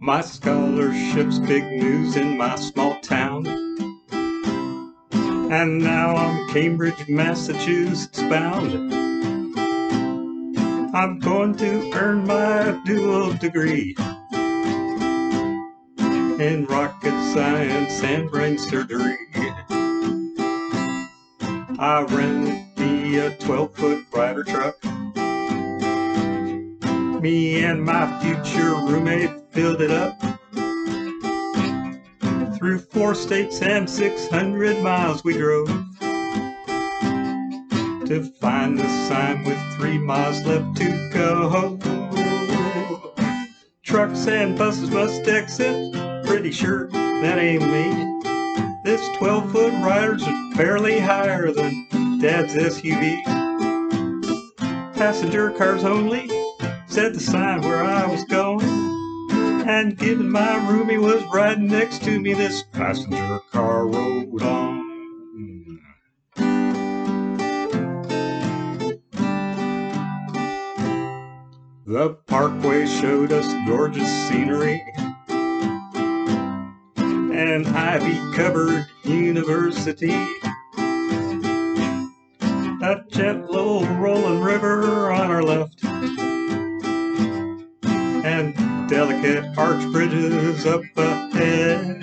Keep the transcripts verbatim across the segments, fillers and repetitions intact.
My scholarship's big news in my small town, and now I'm Cambridge, Massachusetts bound. I'm going to earn my dual degree in rocket science and brain surgery. I rented me a twelve-foot rider truck. Me and my future roommate filled it up. Through four states and six hundred miles we drove to find the sign with three miles left to go. Trucks and buses must exit, pretty sure that ain't me. This twelve-foot rider's barely higher than Dad's S U V. Passenger cars only, said the sign where I was going, and given my roomie was riding next to me, this passenger car rode on. The parkway showed us gorgeous scenery, an ivy-covered university, a gentle rolling river on our left, and delicate arch bridges up ahead.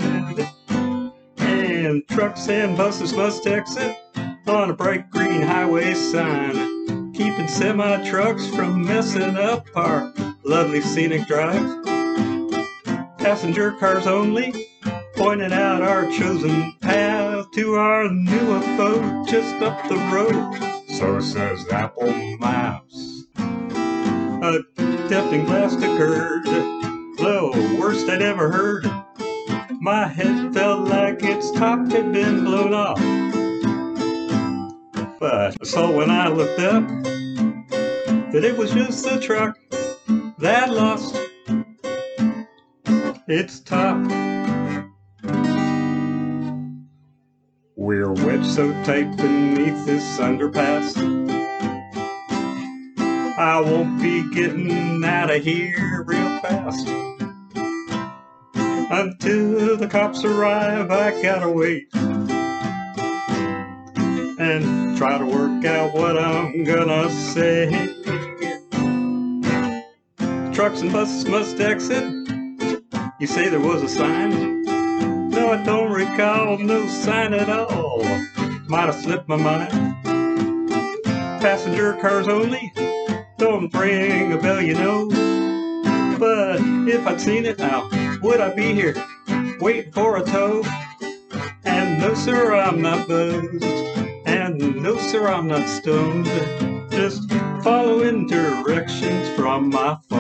And trucks and buses must exit on a bright green highway sign, keeping semi-trucks from messing up our lovely scenic drive. Passenger cars only, pointing out our chosen path to our new abode just up the road. So says Apple Maps. A tempting blast occurred, the worst I'd ever heard. My head felt like its top had been blown off. But I saw when I looked up that it was just the truck that lost its top. We're wedged so tight beneath this underpass, I won't be getting out of here real fast. Until the cops arrive, I gotta wait and try to work out what I'm gonna say. Trucks and buses must exit. You say there was a sign? No, I don't recall no sign at all. Might have slipped my mind. Passenger cars only, don't ring a bell, you know. But if I'd seen it now, would I be here waiting for a tow? And no sir, I'm not buzzed, and no sir, I'm not stoned, just following directions from my phone.